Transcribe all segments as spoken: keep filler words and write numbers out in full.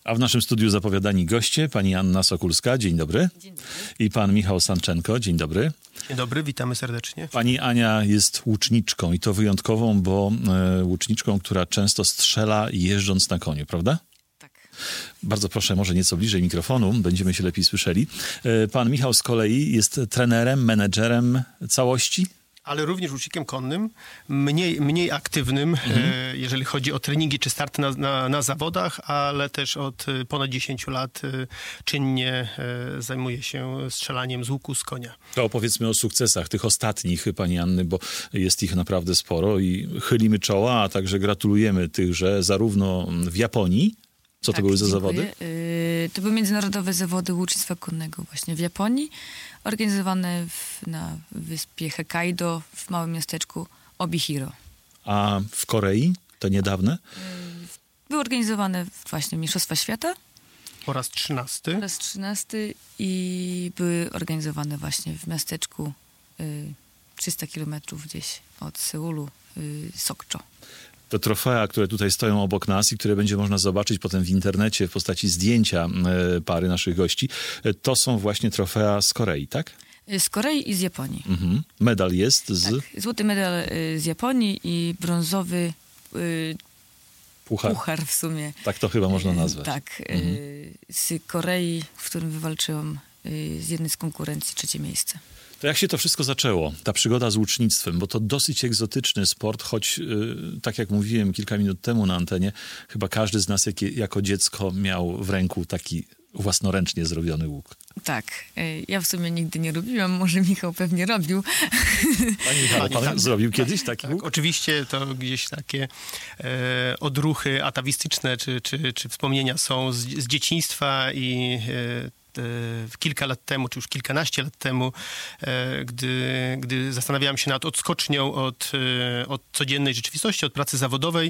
A w naszym studiu zapowiadani goście, pani Anna Sokulska, dzień dobry. Dzień dobry. I pan Michał Sanczenko, dzień dobry. Dzień dobry, witamy serdecznie. Pani Ania jest łuczniczką i to wyjątkową, bo e, łuczniczką, która często strzela jeżdżąc na koniu, prawda? Tak. Bardzo proszę, może nieco bliżej mikrofonu, będziemy się lepiej słyszeli. E, pan Michał z kolei jest trenerem, menedżerem całości. Ale również łucznikiem konnym, mniej, mniej aktywnym, mhm. e, jeżeli chodzi o treningi czy starty na, na, na zawodach, ale też od ponad dziesięciu lat e, czynnie e, zajmuję się strzelaniem z łuku z konia. To opowiedzmy o sukcesach tych ostatnich pani Anny, bo jest ich naprawdę sporo i chylimy czoła, a także gratulujemy tychże zarówno w Japonii. Co tak, to były za dziękuję. zawody? Yy, to były międzynarodowe zawody łucznictwa konnego właśnie w Japonii, organizowane w, na wyspie Hokkaido w małym miasteczku Obihiro. A w Korei? To niedawne? Yy, były organizowane właśnie Mistrzostwa Świata. Po raz trzynasty. Po raz trzynasty i były organizowane właśnie w miasteczku yy, trzysta kilometrów gdzieś od Seulu, yy, Sokcho. Te trofea, które tutaj stoją obok nas i które będzie można zobaczyć potem w internecie w postaci zdjęcia e, pary naszych gości, e, to są właśnie trofea z Korei, tak? Z Korei i z Japonii. Mhm. Medal jest z... Tak, złoty medal y, z Japonii i brązowy y, Puchar. puchar w sumie. Tak to chyba można Y, nazwać. tak, Mhm. y, z Korei, w którym wywalczyłam y, z jednej z konkurencji trzecie miejsce. To jak się to wszystko zaczęło, ta przygoda z łucznictwem, bo to dosyć egzotyczny sport, choć yy, tak jak mówiłem kilka minut temu na antenie, chyba każdy z nas jak, jako dziecko miał w ręku taki własnoręcznie zrobiony łuk. Tak, y, ja w sumie nigdy nie robiłam, może Michał pewnie robił. Panie Michał, pan tak, zrobił kiedyś taki tak, łuk? Oczywiście to gdzieś takie e, odruchy atawistyczne czy, czy, czy wspomnienia są z, z dzieciństwa i e, kilka lat temu, czy już kilkanaście lat temu, gdy, gdy zastanawiałem się nad odskocznią od, od codziennej rzeczywistości, od pracy zawodowej,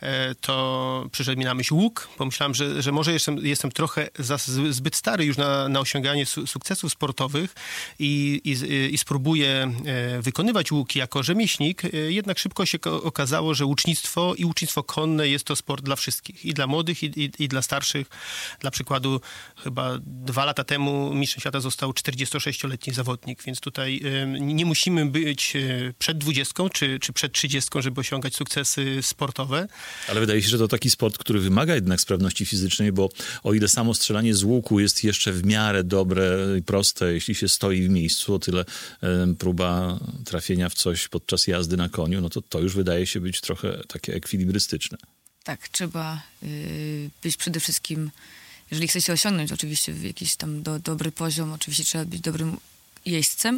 to przyszedł mi na myśl łuk. Pomyślałem, że, że może jestem, jestem trochę za, zbyt stary już na, na osiąganie su, sukcesów sportowych i, i, i spróbuję wykonywać łuki jako rzemieślnik. Jednak szybko się okazało, że łucznictwo i łucznictwo konne jest to sport dla wszystkich. I dla młodych, i, i, i dla starszych. Dla przykładu chyba dwa lata temu mistrzem świata został czterdziestosześcioletni zawodnik, więc tutaj y, nie musimy być y, przed dwudziestką czy, czy przed trzydziestką, żeby osiągać sukcesy sportowe. Ale wydaje się, że to taki sport, który wymaga jednak sprawności fizycznej, bo o ile samo strzelanie z łuku jest jeszcze w miarę dobre i proste, jeśli się stoi w miejscu, o tyle y, próba trafienia w coś podczas jazdy na koniu, no to to już wydaje się być trochę takie ekwilibrystyczne. Tak, trzeba y, być przede wszystkim, jeżeli chce się osiągnąć oczywiście jakiś tam do, dobry poziom, oczywiście trzeba być dobrym jeźdźcem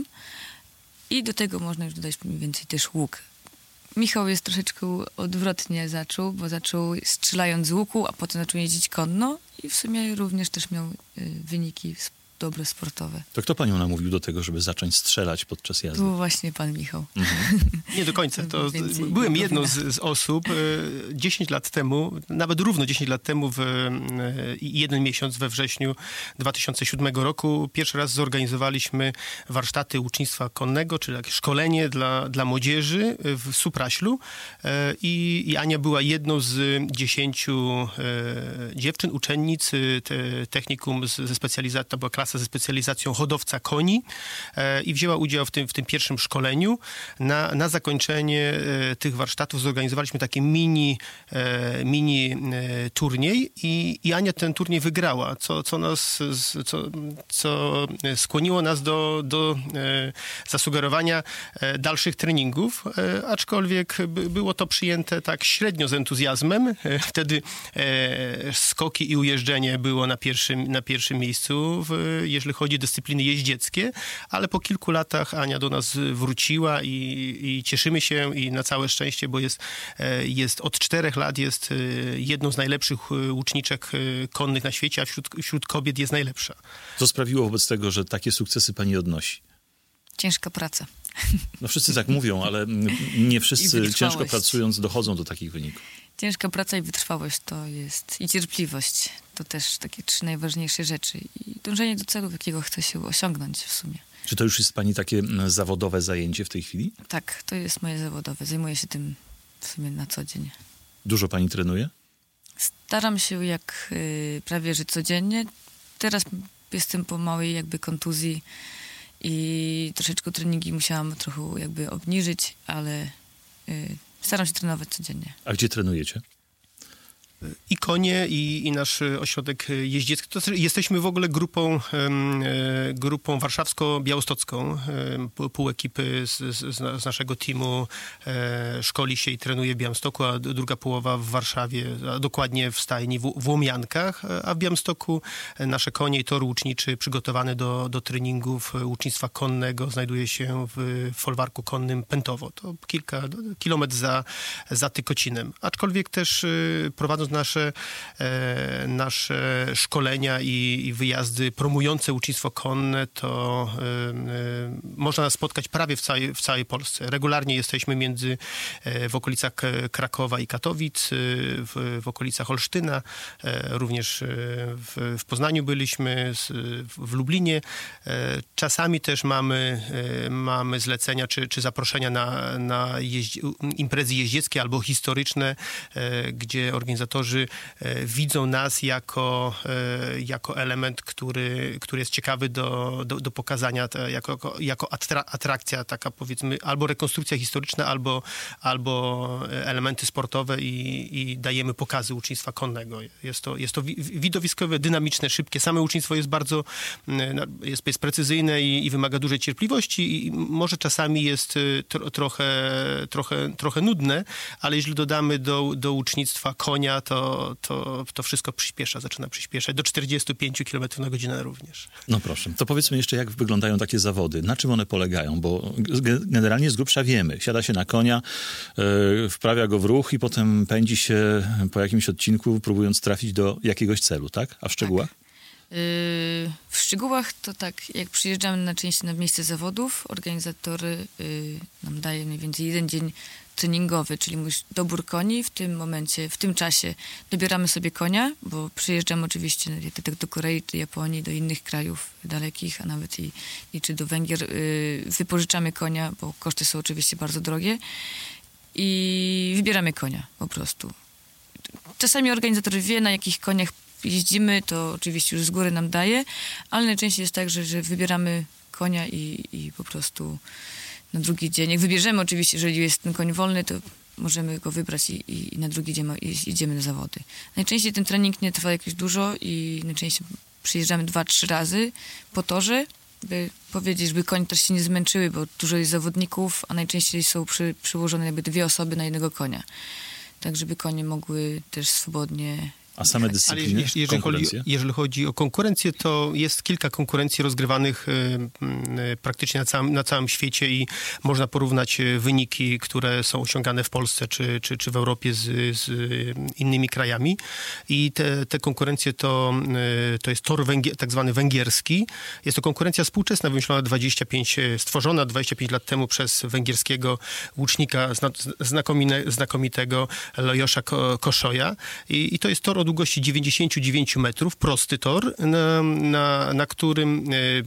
i do tego można już dodać mniej więcej też łuk. Michał jest troszeczkę odwrotnie zaczął, bo zaczął strzelając z łuku, a potem zaczął jeździć konno i w sumie również też miał y, wyniki dobre sportowe. To kto panią namówił do tego, żeby zacząć strzelać podczas jazdy? Był właśnie pan Michał. Mhm. Nie do końca. To Więcej byłem nie jedną powinna. z, z osób dziesięć lat temu, nawet równo dziesięć lat temu, w jeden miesiąc we wrześniu dwa tysiące siódmego roku, pierwszy raz zorganizowaliśmy warsztaty łucznictwa konnego, czyli takie szkolenie dla, dla młodzieży w Supraślu. I, I Ania była jedną z dziesięciu dziewczyn, uczennic te, technikum z, ze specjalizacją, to była klasa ze specjalizacją hodowca koni e, i wzięła udział w tym, w tym pierwszym szkoleniu. Na, na zakończenie e, tych warsztatów zorganizowaliśmy taki mini, e, mini e, turniej i, i Ania ten turniej wygrała, co, co, nas, co, co skłoniło nas do, do e, zasugerowania e, dalszych treningów, e, aczkolwiek by, było to przyjęte tak średnio z entuzjazmem. E, wtedy e, skoki i ujeżdżenie było na pierwszym, na pierwszym miejscu w jeżeli chodzi o dyscypliny jeździeckie, ale po kilku latach Ania do nas wróciła i, i cieszymy się i na całe szczęście, bo jest, jest od czterech lat jest jedną z najlepszych łuczniczek konnych na świecie, a wśród, wśród kobiet jest najlepsza. Co sprawiło wobec tego, że takie sukcesy pani odnosi? Ciężka praca. No wszyscy tak mówią, ale nie wszyscy ciężko pracując dochodzą do takich wyników. Ciężka praca i wytrwałość to jest i cierpliwość. To też takie trzy najważniejsze rzeczy. I dążenie do celu, jakiego chce się osiągnąć w sumie. Czy to już jest pani takie zawodowe zajęcie w tej chwili? Tak, to jest moje zawodowe. Zajmuję się tym w sumie na co dzień. Dużo pani trenuje? Staram się jak y, prawie, że codziennie. Teraz jestem po małej jakby kontuzji i troszeczkę treningi musiałam trochę jakby obniżyć, ale y, staram się trenować codziennie. A gdzie trenujecie? I konie, i, i nasz ośrodek jeździecki. To jesteśmy w ogóle grupą, grupą warszawsko-białostocką. Pół ekipy z, z, z naszego teamu szkoli się i trenuje w Białymstoku, a druga połowa w Warszawie, a dokładnie w stajni w, w Łomiankach. A w Białymstoku nasze konie i tor łuczniczy przygotowany do, do treningów łucznictwa konnego znajduje się w folwarku konnym Pętowo. To kilka kilometrów za, za Tykocinem. Aczkolwiek też prowadząc nasze, e, nasze szkolenia i, i wyjazdy promujące łucznictwo konne, to e, e, można nas spotkać prawie w całej, w całej Polsce. Regularnie jesteśmy między, e, w okolicach Krakowa i Katowic, w, w okolicach Olsztyna, e, również w, w Poznaniu byliśmy, z, w Lublinie. E, czasami też mamy, e, mamy zlecenia czy, czy zaproszenia na, na jeździ, imprezy jeździeckie albo historyczne, e, gdzie organizatorzy widzą nas jako, jako element, który, który jest ciekawy do, do, do pokazania, jako, jako atrakcja taka, powiedzmy, albo rekonstrukcja historyczna, albo, albo elementy sportowe i, i dajemy pokazy łucznictwa konnego. Jest to, jest to widowiskowe, dynamiczne, szybkie. Same łucznictwo jest bardzo jest, jest precyzyjne i, i wymaga dużej cierpliwości i może czasami jest tro, trochę, trochę, trochę nudne, ale jeżeli dodamy do, do łucznictwa konia, to, to, to wszystko przyspiesza, zaczyna przyspieszać. Do czterdzieści pięć kilometrów na godzinę również. No proszę. To powiedzmy jeszcze, jak wyglądają takie zawody. Na czym one polegają? Bo generalnie z grubsza wiemy. Siada się na konia, yy, wprawia go w ruch i potem pędzi się po jakimś odcinku, próbując trafić do jakiegoś celu, tak? A w szczegółach? Tak. Yy, w szczegółach to tak, jak przyjeżdżamy na część na miejsce zawodów, organizatory yy, nam daje mniej więcej jeden dzień treningowy, czyli dobór koni. W tym momencie, w tym czasie dobieramy sobie konia, bo przyjeżdżamy oczywiście do Korei, do Japonii, do innych krajów dalekich, a nawet i, i czy do Węgier. Yy, wypożyczamy konia, bo koszty są oczywiście bardzo drogie i wybieramy konia po prostu. Czasami organizator wie, na jakich koniach jeździmy, to oczywiście już z góry nam daje, ale najczęściej jest tak, że, że wybieramy konia i, i po prostu na drugi dzień, jak wybierzemy oczywiście, jeżeli jest ten koń wolny, to możemy go wybrać i, i na drugi dzień idziemy na zawody. Najczęściej ten trening nie trwa jakieś dużo i najczęściej przyjeżdżamy dwa, trzy razy po torze, by powiedzieć, żeby konie też się nie zmęczyły, bo dużo jest zawodników, a najczęściej są przy, przyłożone jakby dwie osoby na jednego konia. Tak, żeby konie mogły też swobodnie. A same dyscypliny, ale jeżeli, jeżeli, chodzi, jeżeli chodzi o konkurencję, to jest kilka konkurencji rozgrywanych y, y, praktycznie na całym, na całym świecie i można porównać wyniki, które są osiągane w Polsce czy, czy, czy w Europie z, z innymi krajami. I te, te konkurencje to, y, to jest tor węgier, tak zwany węgierski. Jest to konkurencja współczesna, wymyślona dwadzieścia pięć, stworzona dwadzieścia pięć lat temu przez węgierskiego łucznika znakomitego Lajosza Koszoja. I, i to jest tor o długości dziewięćdziesiąt dziewięć metrów, prosty tor, na, na, na którym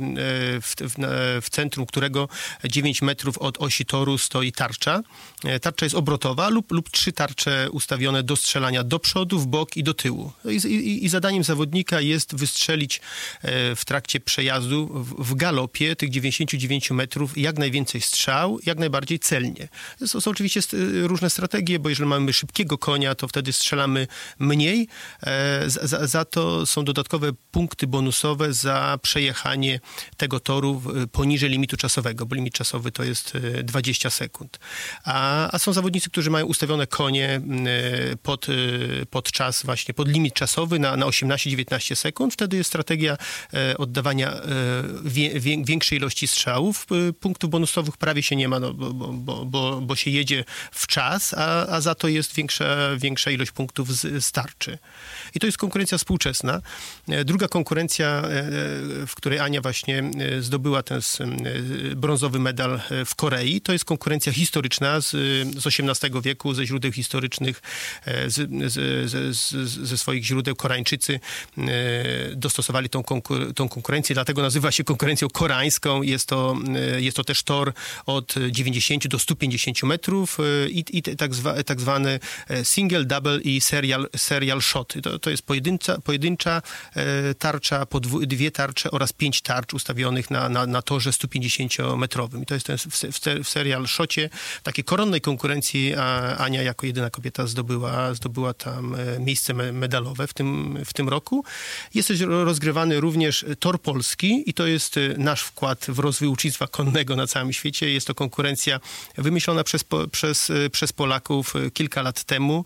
w, w, w centrum którego dziewięć metrów od osi toru stoi tarcza. Tarcza jest obrotowa lub, lub trzy tarcze ustawione do strzelania do przodu, w bok i do tyłu. I, i, i zadaniem zawodnika jest wystrzelić w trakcie przejazdu w, w galopie tych dziewięćdziesiąt dziewięć metrów jak najwięcej strzał, jak najbardziej celnie. To są oczywiście różne strategie, bo jeżeli mamy szybkiego konia, to wtedy strzelamy mniej. Za, za to są dodatkowe punkty bonusowe za przejechanie tego toru poniżej limitu czasowego, bo limit czasowy to jest dwadzieścia sekund. A, a są zawodnicy, którzy mają ustawione konie pod, pod czas właśnie, pod limit czasowy na, na osiemnaście dziewiętnaście sekund. Wtedy jest strategia oddawania wie, wie, większej ilości strzałów. Punktów bonusowych prawie się nie ma, no, bo, bo, bo, bo się jedzie w czas, a, a za to jest większa, większa ilość punktów z, z tarczy. I to jest konkurencja współczesna. Druga konkurencja, w której Ania właśnie zdobyła ten brązowy medal w Korei, to jest konkurencja historyczna z, z osiemnastego wieku, ze źródeł historycznych, z, z, z, ze swoich źródeł Koreańczycy dostosowali tą, konkur- tą konkurencję, dlatego nazywa się konkurencją koreańską. Jest to, jest to też tor od dziewięćdziesiąt do stu pięćdziesięciu metrów i, i tak, zwa, tak zwany single, double i serial, serial shot. szoty. To, to jest pojedyncza, pojedyncza e, tarcza, podwó- dwie tarcze oraz pięć tarcz ustawionych na, na, na torze sto pięćdziesięciometrowym. I to jest ten w, w, w serial szocie takiej koronnej konkurencji, a Ania jako jedyna kobieta zdobyła, zdobyła tam miejsce medalowe w tym, w tym roku. Jest też rozgrywany również tor polski i to jest nasz wkład w rozwój ucznictwa konnego na całym świecie. Jest to konkurencja wymyślona przez, przez, przez Polaków kilka lat temu.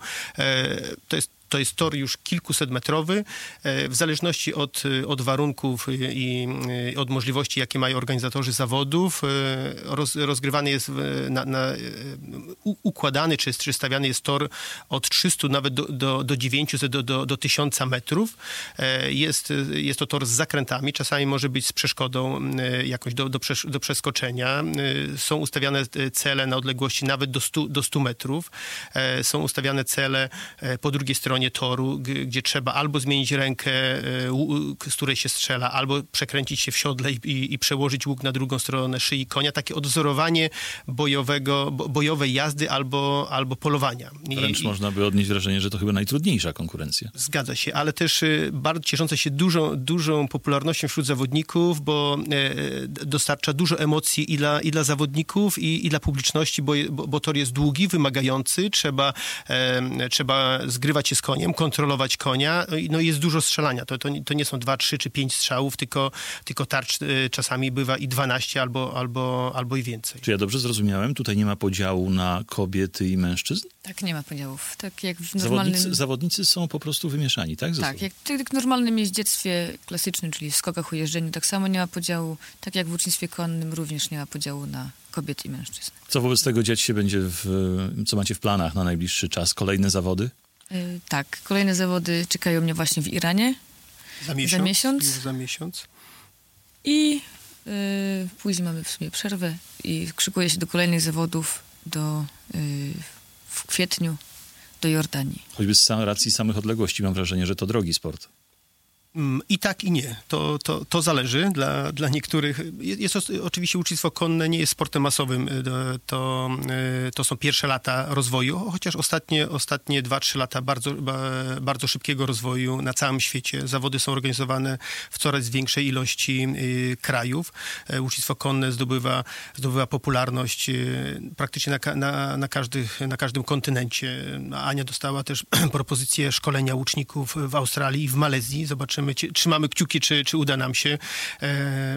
To jest To jest tor już kilkusetmetrowy. W zależności od, od warunków i od możliwości, jakie mają organizatorzy zawodów, roz, rozgrywany jest, na, na, układany czy, czy stawiany jest tor od trzystu nawet do, do, do dziewięciuset, do, do, do tysiąca metrów. Jest, jest to tor z zakrętami. Czasami może być z przeszkodą jakoś do, do, do przeskoczenia. Są ustawiane cele na odległości nawet do stu, do stu metrów. Są ustawiane cele po drugiej stronie toru, g- gdzie trzeba albo zmienić rękę, y, y, z której się strzela, albo przekręcić się w siodle i, i, i przełożyć łuk na drugą stronę szyi konia. Takie odwzorowanie bojowego, bo, bojowej jazdy albo, albo polowania. I, Wręcz i, można by odnieść wrażenie, że to chyba najtrudniejsza konkurencja. Zgadza się, ale też y, bardzo cieszące się dużą, dużą popularnością wśród zawodników, bo y, dostarcza dużo emocji i dla, i dla zawodników, i, i dla publiczności, bo, bo, bo tor jest długi, wymagający, trzeba, y, trzeba zgrywać się z koniem, kontrolować konia, no i jest dużo strzelania. To, to, to nie są dwa, trzy czy pięć strzałów, tylko, tylko tarcz y, czasami bywa i dwanaście albo, albo, albo i więcej. Czy ja dobrze zrozumiałem? Tutaj nie ma podziału na kobiety i mężczyzn? Tak, nie ma podziałów. Tak jak w normalnym... Zawodnicy, zawodnicy są po prostu wymieszani, tak? Ze Tak, sobą? jak, tak jak w normalnym jeździectwie klasycznym, czyli w skokach, ujeżdżeniu, tak samo nie ma podziału, tak jak w ucznictwie konnym również nie ma podziału na kobiety i mężczyzn. Co wobec tego dziać się będzie, w, co macie w planach na najbliższy czas? Kolejne zawody? Yy, tak, kolejne zawody czekają mnie właśnie w Iranie. Za miesiąc? Za miesiąc. Już za miesiąc. I yy, później mamy w sumie przerwę i szykuję się do kolejnych zawodów do, yy, w kwietniu do Jordanii. Choćby z sam, racji samych odległości mam wrażenie, że to drogi sport. I tak, i nie. To, to, to zależy dla, dla niektórych. Jest to, oczywiście ucznictwo konne nie jest sportem masowym. To, to są pierwsze lata rozwoju, chociaż ostatnie, ostatnie dwa, trzy lata bardzo, bardzo szybkiego rozwoju na całym świecie. Zawody są organizowane w coraz większej ilości krajów. Ucznictwo konne zdobywa, zdobywa popularność praktycznie na, na, na, każdy, na każdym kontynencie. Ania dostała też propozycję szkolenia łuczników w Australii i w Malezji. Zobaczymy, trzymamy kciuki, czy, czy uda nam się e,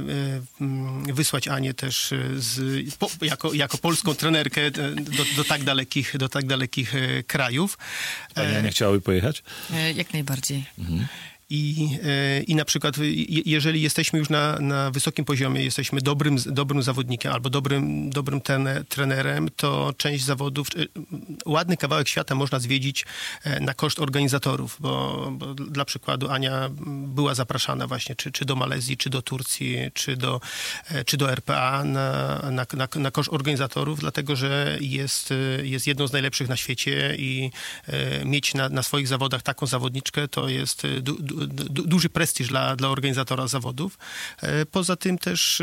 e, wysłać Anię też z, po, jako, jako polską trenerkę do, do, tak dalekich, do tak dalekich krajów. Pani Ania chciałaby pojechać? E, jak najbardziej. Mhm. I, I na przykład, jeżeli jesteśmy już na, na wysokim poziomie, jesteśmy dobrym, dobrym zawodnikiem albo dobrym, dobrym ten, trenerem, to część zawodów, ładny kawałek świata można zwiedzić na koszt organizatorów, bo, bo dla przykładu Ania była zapraszana właśnie czy, czy do Malezji, czy do Turcji, czy do, czy do R P A na, na, na, na koszt organizatorów, dlatego że jest, jest jedną z najlepszych na świecie i mieć na, na swoich zawodach taką zawodniczkę to jest du, du, Du, duży prestiż dla, dla organizatora zawodów. Poza tym też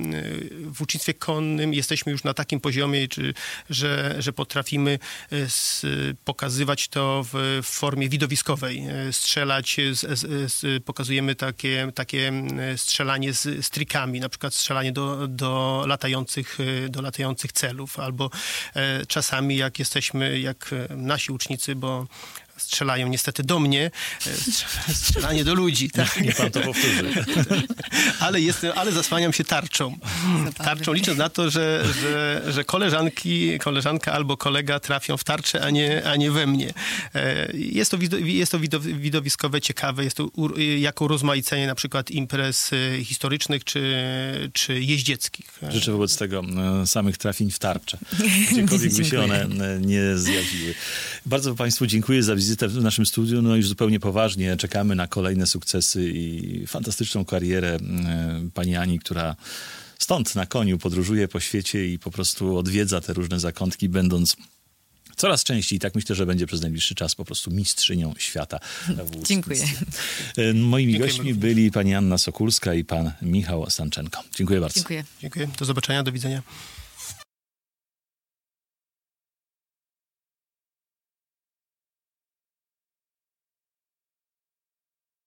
w ucznictwie konnym jesteśmy już na takim poziomie, czy, że, że potrafimy z, pokazywać to w, w formie widowiskowej. Strzelać, z, z, z, pokazujemy takie, takie strzelanie z, z trikami, na przykład strzelanie do, do, latających, do latających celów, albo czasami jak jesteśmy, jak nasi ucznicy, bo strzelają niestety do mnie, strzelanie do ludzi. Tak? Nie pan to powtórzy. ale, jestem, ale zasłaniam się tarczą. Tarczą licząc na to, że, że, że koleżanki, koleżanka albo kolega trafią w tarczę, a nie, a nie we mnie. Jest to, jest to widowiskowe, ciekawe, jest to jako urozmaicenie na przykład imprez historycznych czy, czy jeździeckich. Życzę wobec tego samych trafień w tarczę, gdziekolwiek by się one nie zjawiły. Bardzo Państwu dziękuję za wizytę w naszym studiu. No już zupełnie poważnie czekamy na kolejne sukcesy i fantastyczną karierę pani Ani, która stąd na koniu podróżuje po świecie i po prostu odwiedza te różne zakątki, będąc coraz częściej. I tak myślę, że będzie przez najbliższy czas po prostu mistrzynią świata. Dziękuję. Moimi Dziękuję gośćmi bardzo. byli pani Anna Sokulska i pan Michał Sanczenko. Dziękuję bardzo. Dziękuję. Dziękuję. Do zobaczenia, do widzenia.